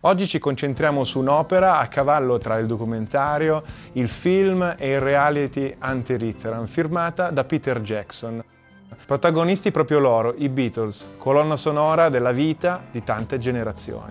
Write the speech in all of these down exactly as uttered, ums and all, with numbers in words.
Oggi ci concentriamo su un'opera a cavallo tra il documentario, il film e il reality ante litteram, firmata da Peter Jackson. Protagonisti proprio loro, i Beatles, colonna sonora della vita di tante generazioni.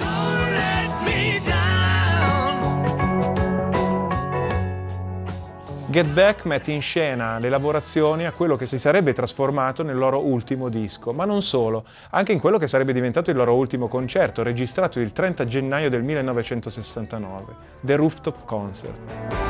Get Back mette in scena le lavorazioni a quello che si sarebbe trasformato nel loro ultimo disco, ma non solo, anche in quello che sarebbe diventato il loro ultimo concerto, registrato il trenta gennaio del millenovecentosessantanove, The Rooftop Concert.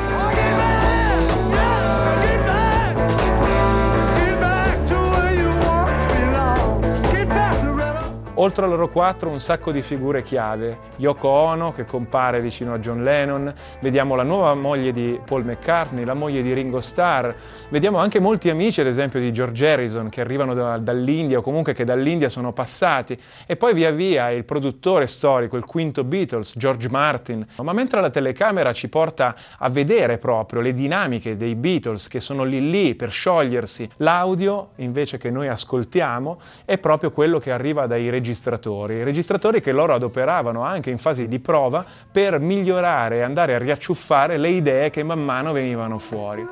Oltre a loro quattro un sacco di figure chiave, Yoko Ono che compare vicino a John Lennon, vediamo la nuova moglie di Paul McCartney, la moglie di Ringo Starr, vediamo anche molti amici ad esempio di George Harrison che arrivano da, dall'India o comunque che dall'India sono passati, e poi via via il produttore storico, il quinto Beatles, George Martin. Ma mentre la telecamera ci porta a vedere proprio le dinamiche dei Beatles che sono lì lì per sciogliersi, l'audio invece che noi ascoltiamo è proprio quello che arriva dai registratori, registratori, registratori che loro adoperavano anche in fase di prova per migliorare e andare a riacciuffare le idee che man mano venivano fuori.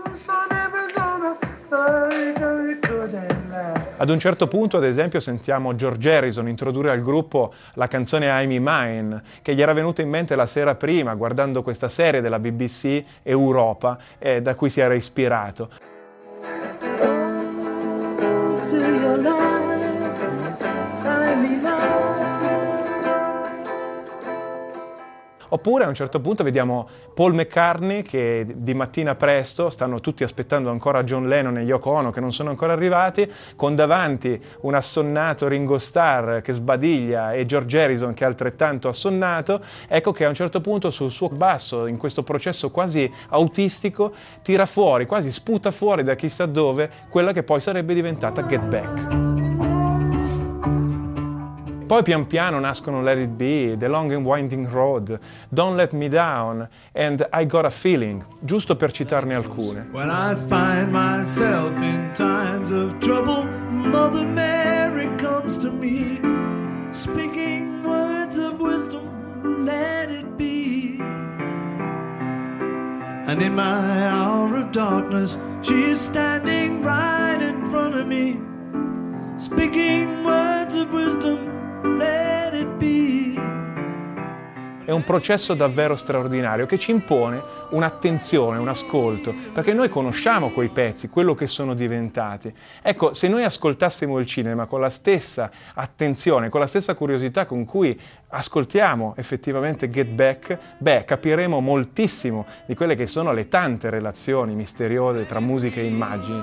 Ad un certo punto, ad esempio, sentiamo George Harrison introdurre al gruppo la canzone I'm Mine, che gli era venuta in mente la sera prima guardando questa serie della B B C Europa, eh, da cui si era ispirato. Oppure a un certo punto vediamo Paul McCartney che di mattina presto, stanno tutti aspettando ancora John Lennon e Yoko Ono che non sono ancora arrivati, con davanti un assonnato Ringo Starr che sbadiglia e George Harrison che è altrettanto assonnato. Ecco che a un certo punto sul suo basso, in questo processo quasi autistico, tira fuori, quasi sputa fuori da chissà dove, quella che poi sarebbe diventata Get Back. Poi pian piano nascono Let It Be, The Long and Winding Road, Don't Let Me Down and I Got a Feeling, giusto per citarne alcune. When I find myself in times of trouble, Mother Mary comes to me, speaking words of wisdom, let it be. And in my hour of darkness, she is standing right in front of me, speaking words of wisdom, let it be. È un processo davvero straordinario che ci impone un'attenzione, un ascolto, perché noi conosciamo quei pezzi, quello che sono diventati. Ecco, se noi ascoltassimo il cinema con la stessa attenzione, con la stessa curiosità con cui ascoltiamo effettivamente Get Back, beh, capiremo moltissimo di quelle che sono le tante relazioni misteriose tra musica e immagini.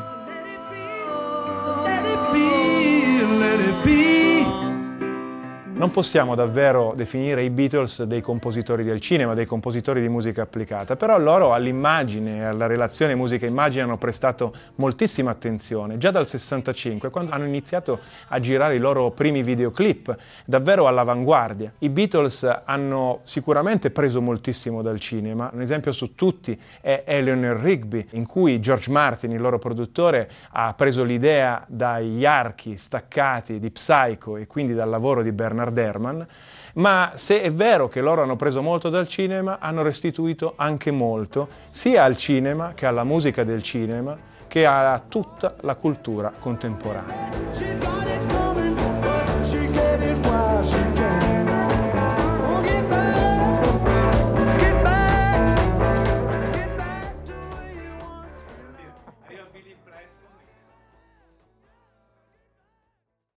Let it be, let it be. Non possiamo davvero definire i Beatles dei compositori del cinema, dei compositori di musica applicata, però loro all'immagine e alla relazione musica-immagine hanno prestato moltissima attenzione, già dal sessantacinque, quando hanno iniziato a girare i loro primi videoclip, davvero all'avanguardia. I Beatles hanno sicuramente preso moltissimo dal cinema, un esempio su tutti è Eleanor Rigby, in cui George Martin, il loro produttore, ha preso l'idea dagli archi staccati di Psycho e quindi dal lavoro di Bernard Herrmann, ma se è vero che loro hanno preso molto dal cinema, hanno restituito anche molto sia al cinema che alla musica del cinema che a tutta la cultura contemporanea.